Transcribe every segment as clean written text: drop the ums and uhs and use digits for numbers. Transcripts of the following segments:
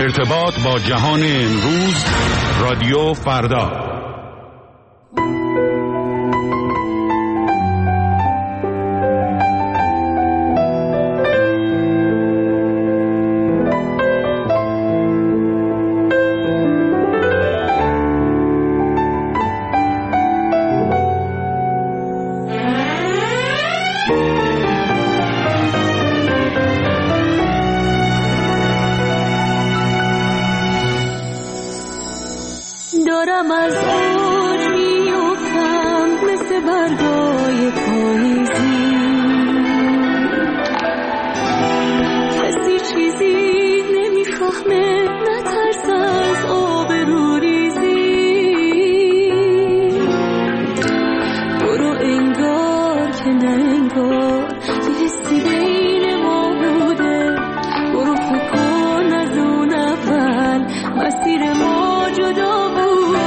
ارتباط با جهان امروز، رادیو فردا. دارم از اوج میافتم مثل برگای پاییزی، کسی چیزی نمیفهمه، نترس از آبروریزی. برو انگار که نه انگار یه حسی بین ما بوده، برو فکر کن از اون اول مسیر ما جدا بوده.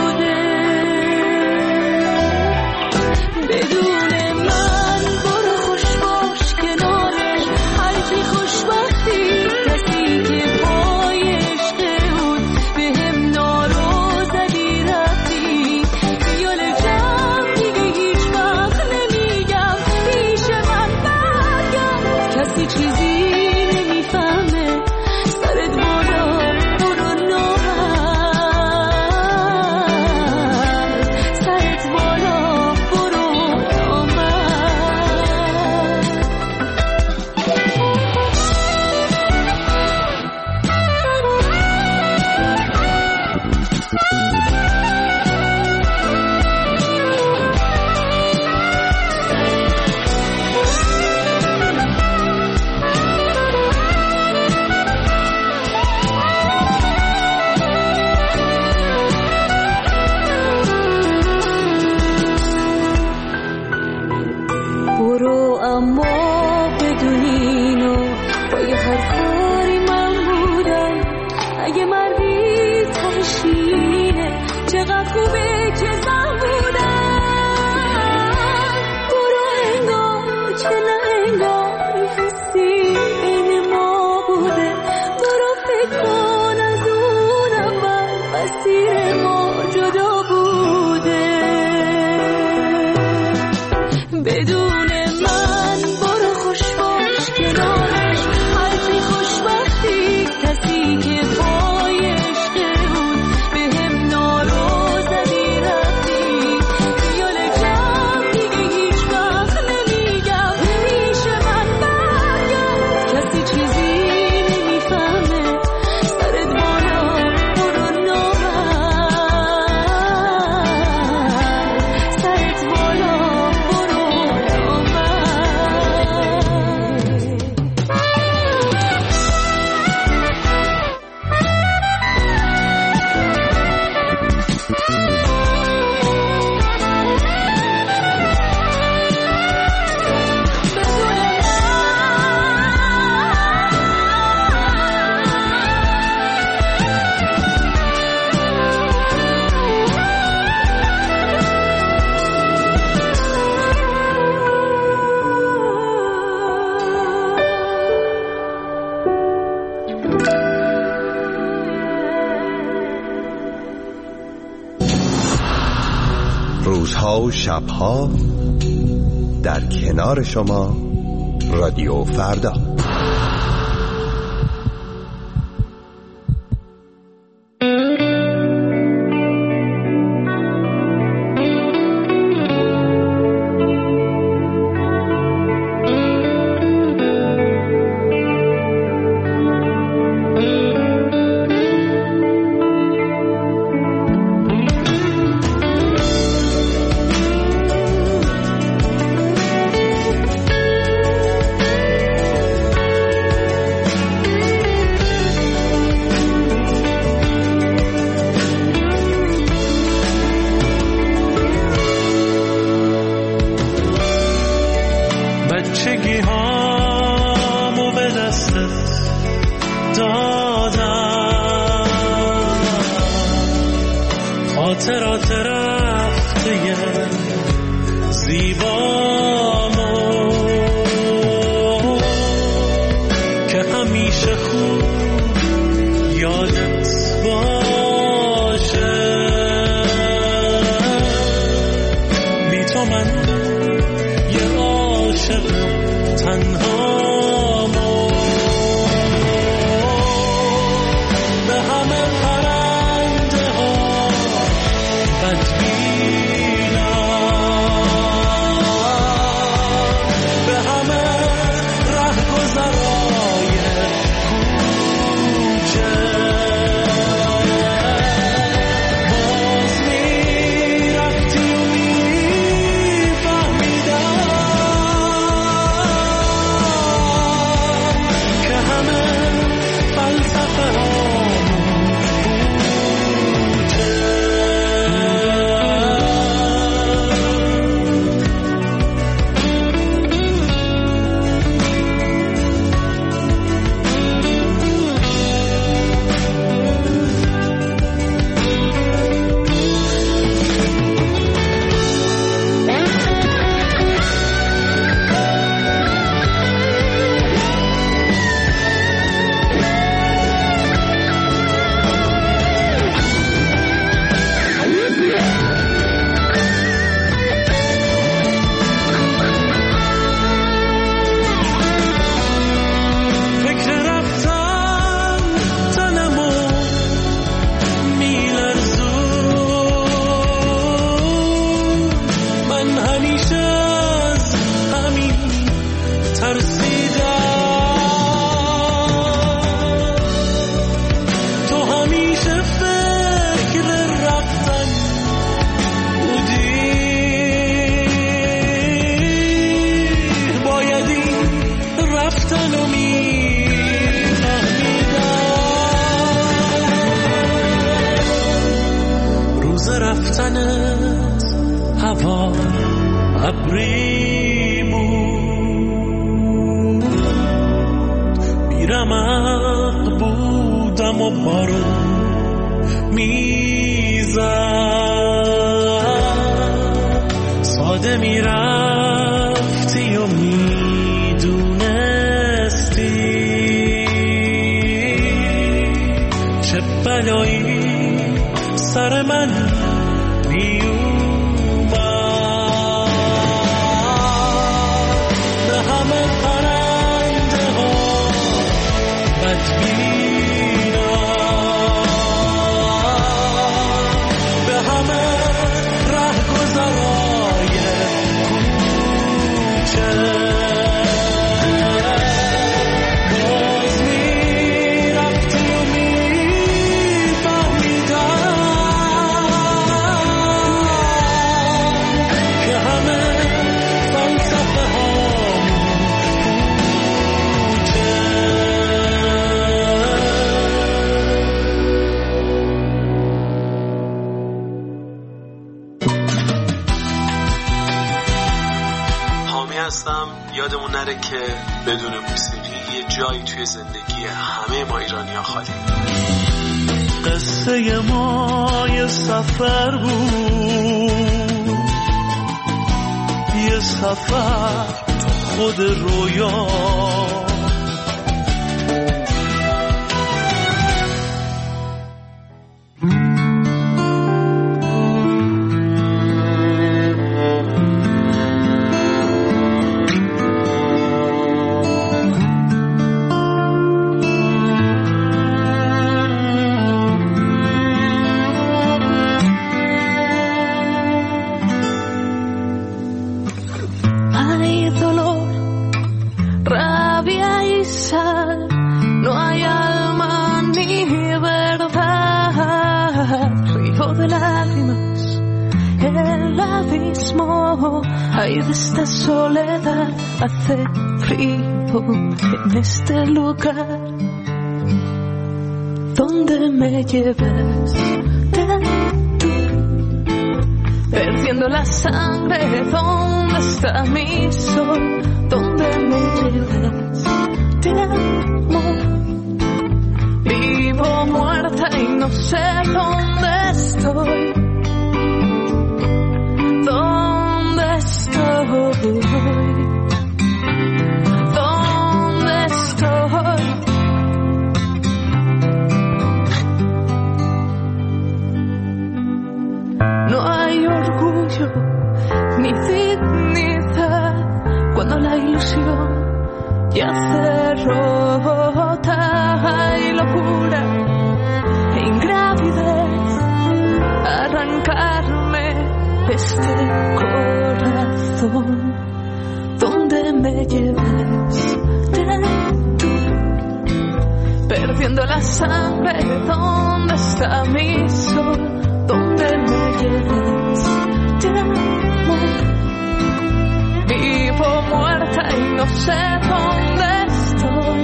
روزها و شبها در کنار شما، رادیو فردا. بچگی هامو به دستت دادم، خاطرات رفته زیبامو که همیشه خوب یادم از هوا ابریمون بیرمق بودم و بارون میزد ساده میرفتی و میدونستی چه بلایی سر من میومد به همه پرنده ها بدبینا به همه رهگذرای کوچه باز میرفتی و هستم. یادمون نره که بدون موسیقی یه جایی توی زندگی همه ما ایرانی‌ها خالی. قصه ما یه سفر بود، یه سفر تو خود رویا، ay de esta soledad hace frío en este lugar donde me lleves tú, perdiendo la sangre, ¿dónde está mi sol? Donde me lleves te amo, vivo muerta y no sé dónde estoy. ¿Dónde estoy? No hay orgullo ni dignidad cuando la ilusión ya se rota. Hay locura e ingravidez, arrancarme este corazón. Donde me lleves tú, perdiendo la sangre, ¿dónde está mi sol? Donde me lleves te amo, vivo muerta y no sé dónde estoy.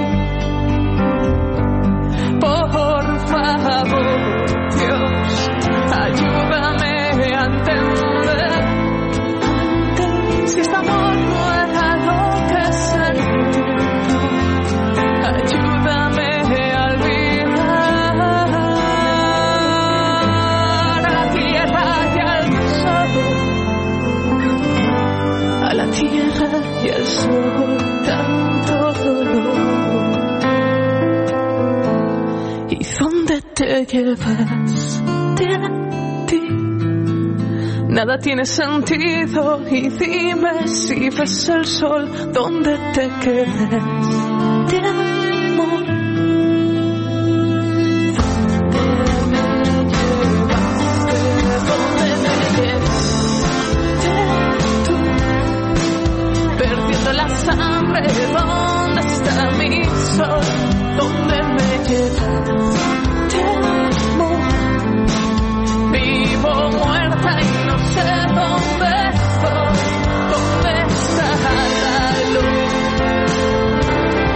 Por favor, Dios, ayúdame a entender si este amor no era lo que sentí. Ayúdame a olvidar a la tierra y al sol, a la tierra y al sol, tanto dolor. ¿Y dónde te llevas de ti? Nada tiene sentido y dime si ves el sol donde te quedes. Te amo. ¿Dónde me llevaste tú? Perdiendo la sangre, ¿dónde está mi sol? ¿Dónde me llevas? Te amo. Vivo muerta y no sé dónde estoy. ¿Dónde está la luz?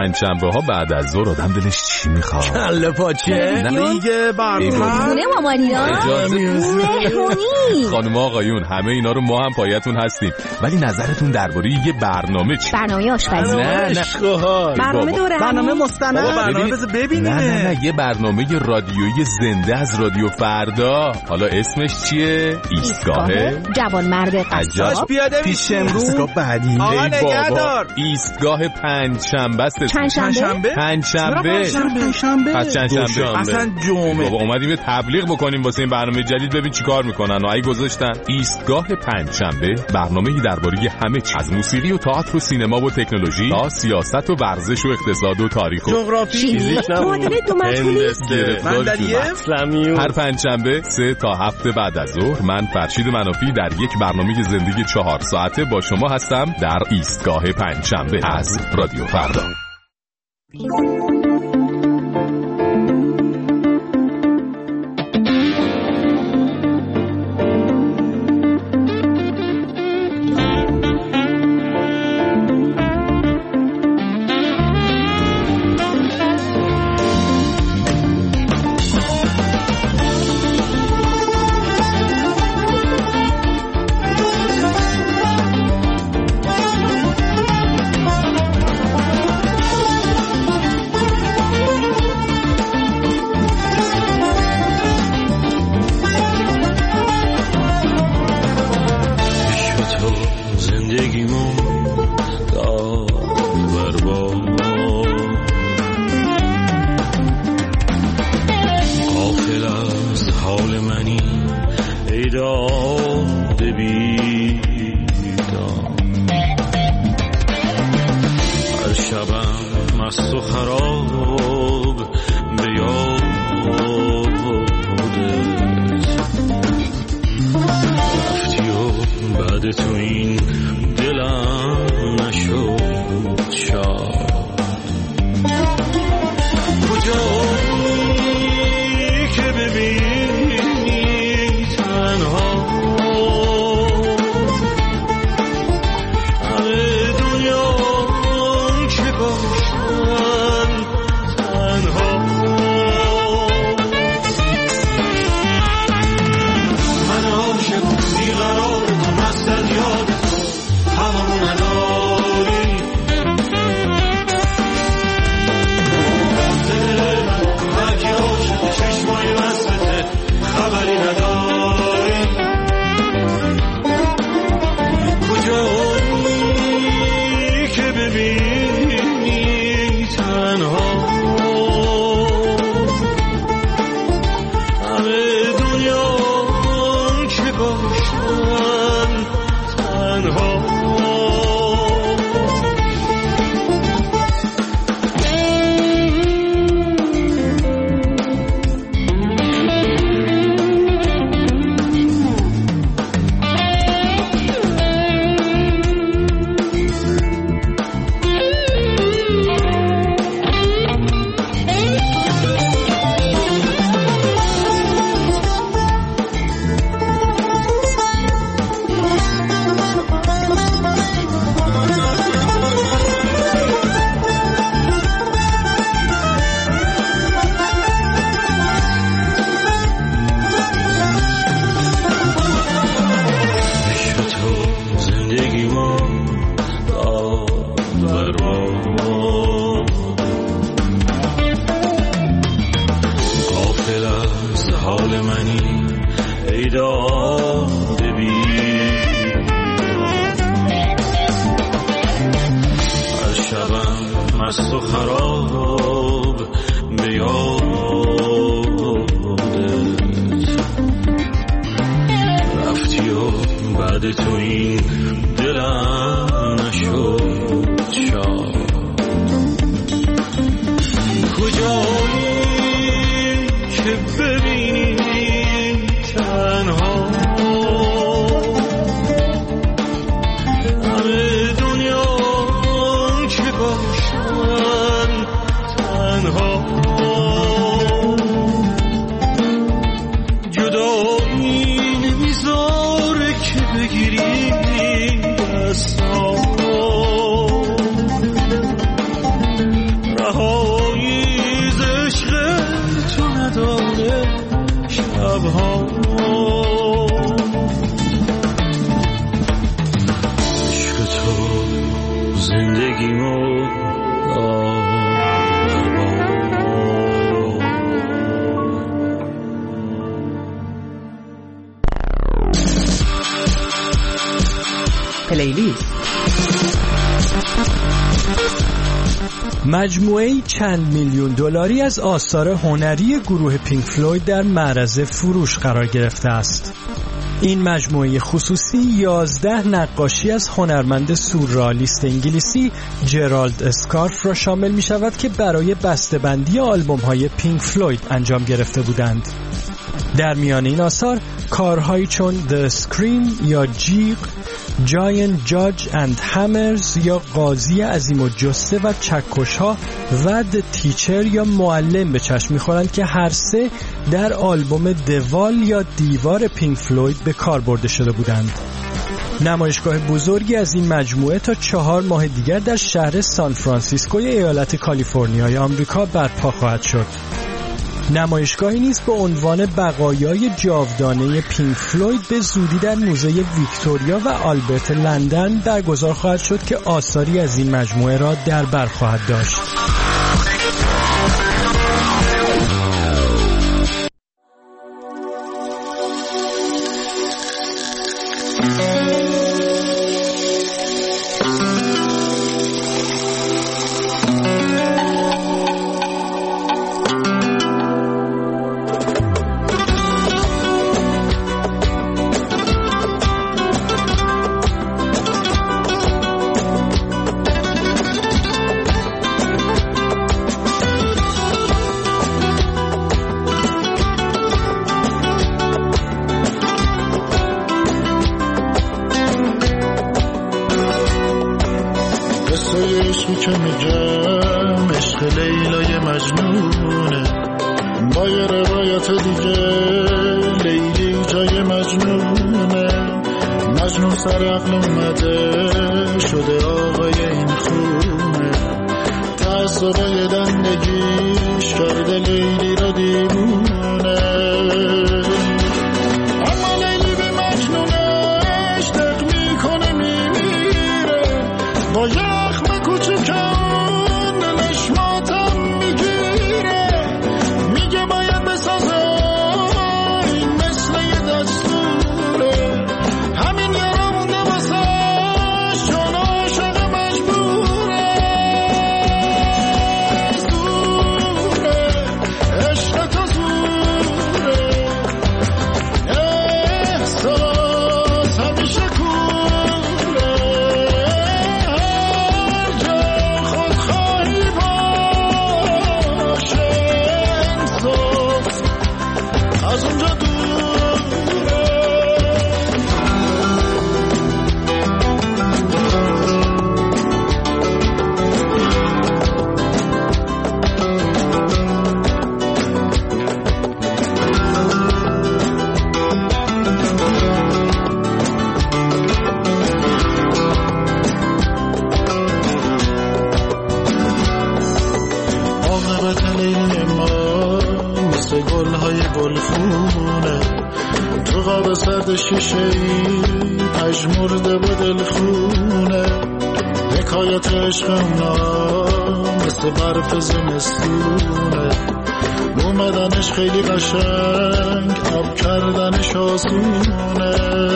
پنجشنبه ها بعد از ظهر آدم دلش چی میخواد؟ کله پاچه دیگه برنامه مامانینا خانم آقایون همه اینا رو ما هم پایتون هستیم، ولی نظرتون درباره یه برنامه چی؟ برنامه آشپزی. نه برنامه دوره، برنامه مستند، برنامه ببینیم. نه یه برنامه رادیویی زنده از رادیو فردا. حالا اسمش چیه؟ ایستگاه جوانمرد قصاب. پیاده پیش امروز بعدی. آقا نگهدار. ایستگاه پنجشنبه است. پنجشنبه پس چندشنبه اصلا جمعه. بابا اومدیم تبلیغ بکنیم واسه این برنامه جدید، ببین چی کار میکنن. و گذاشتن ایستگاه پنجشنبه، برنامه‌ای درباره همه چیز، از موسیقی و تئاتر و سینما و تکنولوژی تا سیاست و ورزش و اقتصاد و تاریخ و جغرافی، معادله دو مجهولی. هر پنجشنبه 3 تا 7 بعد از ظهر من فرشید منافی در یک برنامه زندگی 4 ساعته با شما هستم در ایستگاه پنجشنبه از رادیو فردا. زندگیمو پلیلیست. مجموعه‌ای چند میلیون دلاری از آثار هنری گروه پینک فلوید در معرض فروش قرار گرفته است. این مجموعه خصوصی 11 نقاشی از هنرمند سورئالیست انگلیسی جرالد اسکارف را شامل می شود که برای بسته‌بندی آلبوم‌های پینک فلوید انجام گرفته بودند. در میان این آثار کارهایی چون The Scream یا جیغ، Giant Judge and Hammers یا قاضی عظیم و جثه و چکش‌ها و The Teacher یا معلم به چشم می‌خورند که هر سه در آلبوم دوال یا دیوار پینک فلوید به کار برده شده بودند. نمایشگاه بزرگی از این مجموعه تا 4 ماه دیگر در شهر سان فرانسیسکوی ایالت کالیفرنیای آمریکا برپا خواهد شد. نمایشگاهی نیز با عنوان بقایای جاودانه پینک فلوید به زودی در موزه ویکتوریا و آلبرت لندن برگزار خواهد شد که آثاری از این مجموعه را در بر خواهد داشت. که میگم عشق لیلای مجنونه، با یه روایت دیگه لیلی جای مجنونه. مجنون سر عقل اومده شده آقای این خونه، تعصبای دندگیش کرده لیلی را دیوونه. اما لیلی به مجنونش دق میکنه میمیره، با یخم کوچکان دلش ماتم میگیره. میگه باید بسازه این مثل یه دستوره، همین یارا مونده واسش چون عاشق مجبوره. زوره عشق تو زوره، احساس همیشه کوره. هر جا خودخواهی باشه انصاف از اونجا دوره. عاقبت لیلی ما مثل گلهای گلخونه، تو قاب سرد شیشه‌ای پژمرده با دلخونه. حکایت عشق اونا مثل برف زمستونه، اومدنش خیلی قشنگ آب کردنش آسونه.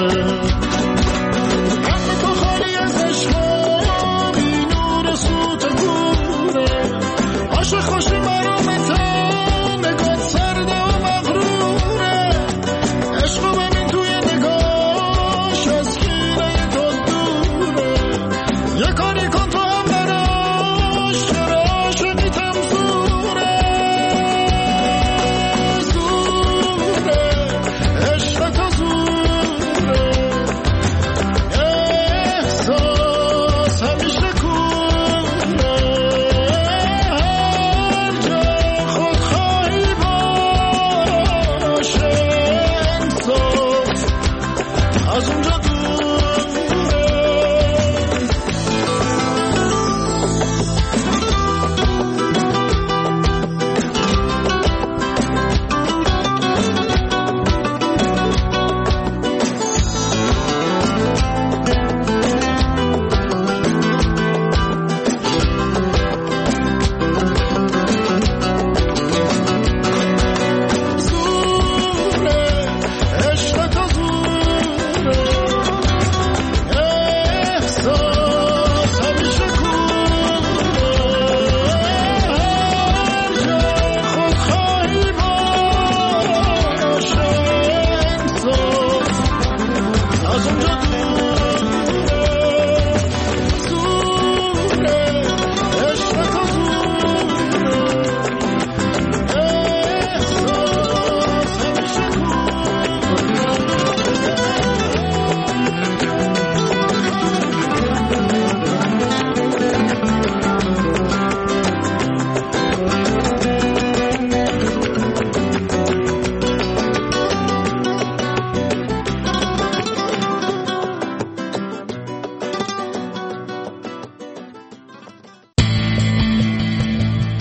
همه تو خالی از عشقا بی نور و سوت کوره، عاشق خوشی مرامتن نگاه سرده و مغروره. عشقو ببین توی نگاهش از کینه تو دوره، یه کاری کن تو هم براش چرا عاشقیتم زوره. زوره عشق تو زوره،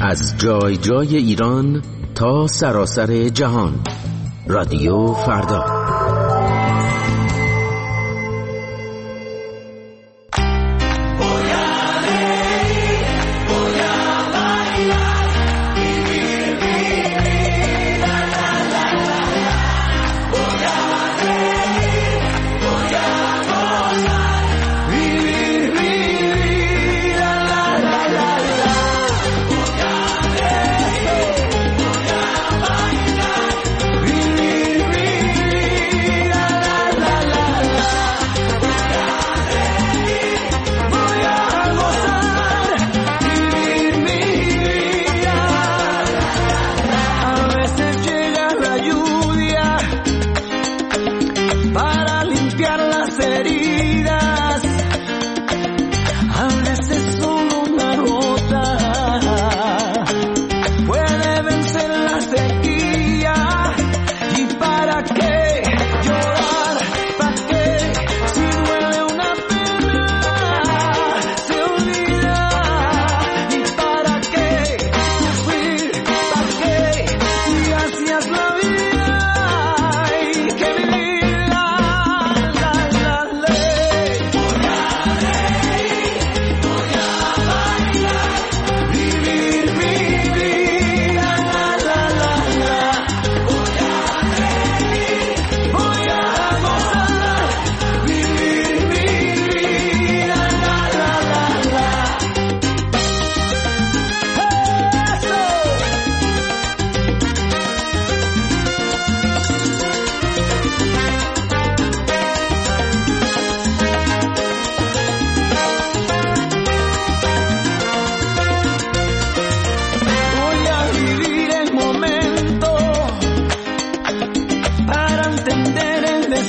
از جای جای ایران تا سراسر جهان. رادیو فردا.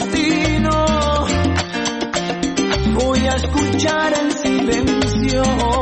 Escuchar en silencio